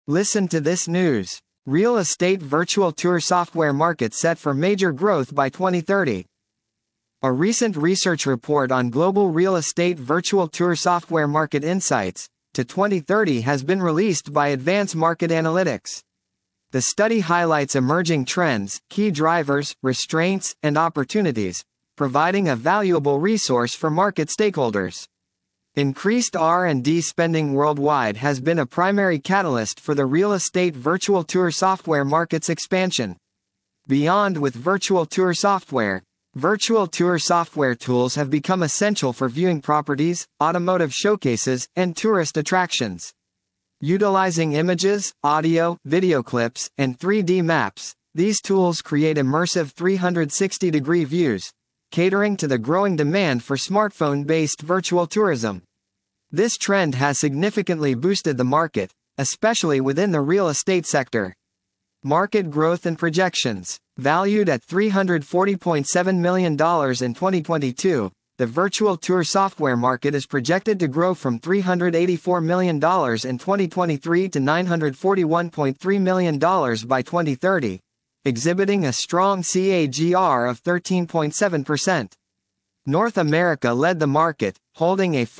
Listen to this news. Real estate virtual tour software market set for major growth by 2030. A recent research report on global real estate virtual tour software market insights to 2030 has been released by Advanced Market Analytics. The study highlights emerging trends, key drivers, restraints, and opportunities, providing a valuable resource for market stakeholders. Increased R&D spending worldwide has been a primary catalyst for the real estate virtual tour software market's expansion. Beyond with virtual tour software tools have become essential for viewing properties, automotive showcases, and tourist attractions. Utilizing images, audio, video clips, and 3D maps, these tools create immersive 360-degree views, catering to the growing demand for smartphone-based virtual tourism. This trend has significantly boosted the market, especially within the real estate sector. Market growth and projections. Valued at $340.7 million in 2022, the virtual tour software market is projected to grow from $384 million in 2023 to $941.3 million by 2030, exhibiting a strong CAGR of 13.7%. North America led the market, holding a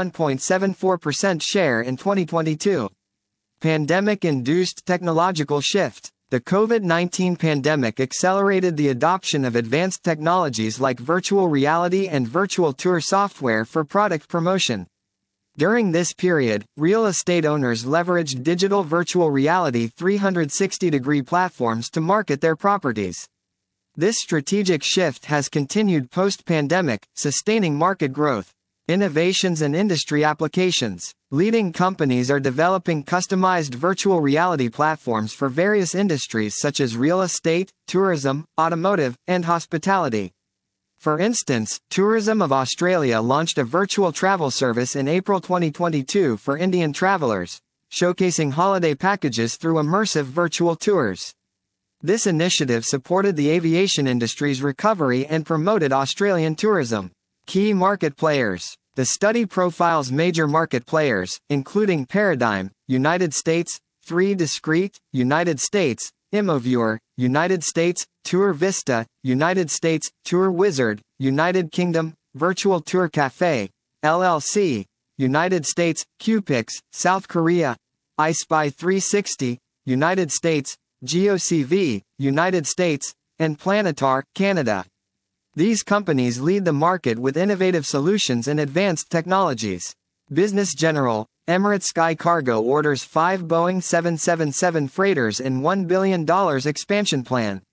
41.74% share in 2022. Pandemic-induced technological shift. The COVID-19 pandemic accelerated the adoption of advanced technologies like virtual reality and virtual tour software for product promotion. During this period, real estate owners leveraged digital virtual reality 360-degree platforms to market their properties. This strategic shift has continued post-pandemic, sustaining market growth. Innovations and industry applications. Leading companies are developing customized virtual reality platforms for various industries such as real estate, tourism, automotive, and hospitality. For instance, Tourism of Australia launched a virtual travel service in April 2022 for Indian travelers, showcasing holiday packages through immersive virtual tours. This initiative supported the aviation industry's recovery and promoted Australian tourism. Key market players. The study profiles major market players, including Paradigm, United States, 3Discrete, United States, Imoviewer, United States, Tour Vista, United States, Tour Wizard, United Kingdom, Virtual Tour Cafe, LLC, United States, QPix, South Korea, iSpy 360, United States, GeoCV, United States, and Planetar, Canada. These companies lead the market with innovative solutions and advanced technologies. Business General, Emirates Sky Cargo orders 5 Boeing 777 freighters in $1 billion expansion plan.